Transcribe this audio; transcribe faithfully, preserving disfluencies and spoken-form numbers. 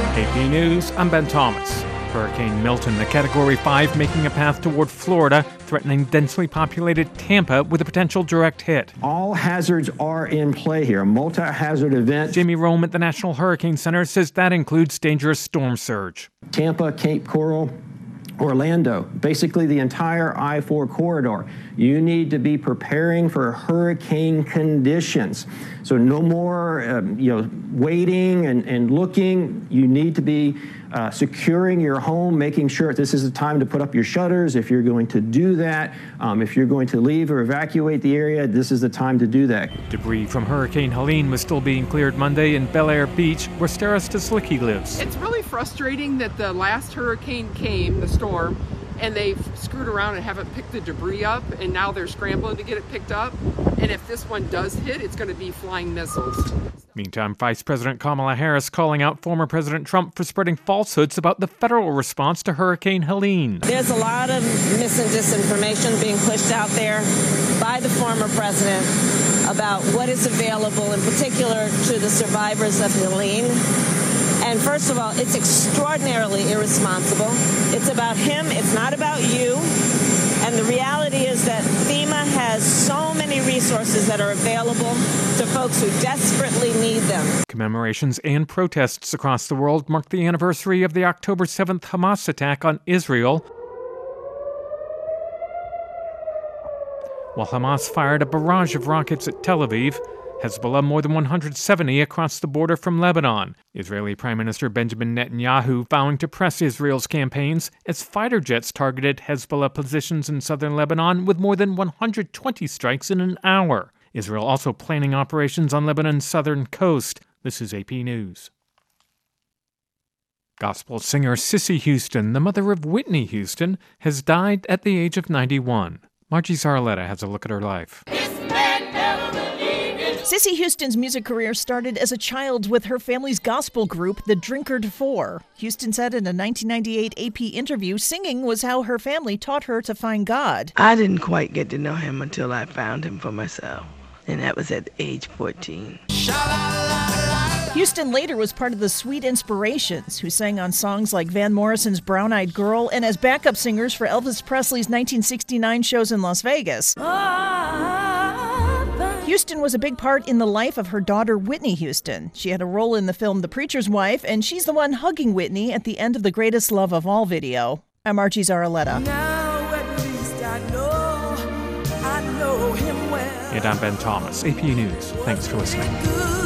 A P News, I'm Ben Thomas. Hurricane Milton, the Category five, making a path toward Florida, threatening densely populated Tampa with a potential direct hit. All hazards are in play here, a multi-hazard event. Jamie Rome at the National Hurricane Center says that includes dangerous storm surge. Tampa, Cape Coral, Orlando, basically the entire I four corridor. You need to be preparing for hurricane conditions. So no more um, you know, waiting and, and looking. You need to be uh, securing your home, making sure this is the time to put up your shutters. If you're going to do that, um, if you're going to leave or evacuate the area, this is the time to do that. Debris from Hurricane Helene was still being cleared Monday in Bel Air Beach, where Stara Slislicki lives. It's really frustrating that the last hurricane came, the storm, and they've screwed around and haven't picked the debris up, and now they're scrambling to get it picked up. And if this one does hit, it's going to be flying missiles. Meantime, Vice President Kamala Harris calling out former President Trump for spreading falsehoods about the federal response to Hurricane Helene. There's a lot of mis and disinformation being pushed out there by the former president about what is available, in particular to the survivors of Helene. And first of all, it's extraordinarily irresponsible. It's about him. It's not about you. And the reality is that FEMA has so many resources that are available to folks who desperately need them. Commemorations and protests across the world mark the anniversary of the October seventh Hamas attack on Israel, while Hamas fired a barrage of rockets at Tel Aviv. Hezbollah more than one hundred seventy across the border from Lebanon. Israeli Prime Minister Benjamin Netanyahu vowing to press Israel's campaigns as fighter jets targeted Hezbollah positions in southern Lebanon with more than one hundred twenty strikes in an hour. Israel also planning operations on Lebanon's southern coast. This is A P News. Gospel singer Cissy Houston, the mother of Whitney Houston, has died at the age of ninety-one. Margie Zarletta has a look at her life. Cissy Houston's music career started as a child with her family's gospel group, the Drinkard Four. Houston said in a nineteen ninety-eight A P interview, singing was how her family taught her to find God. I didn't quite get to know him until I found him for myself, and that was at age fourteen. Houston later was part of the Sweet Inspirations, who sang on songs like Van Morrison's Brown Eyed Girl and as backup singers for Elvis Presley's nineteen sixty-nine shows in Las Vegas. Houston was a big part in the life of her daughter, Whitney Houston. She had a role in the film The Preacher's Wife, and she's the one hugging Whitney at the end of the Greatest Love of All video. I'm Margie Zarletta. Now at least I know, I know him well. And I'm Ben Thomas, A P News. Thanks for listening.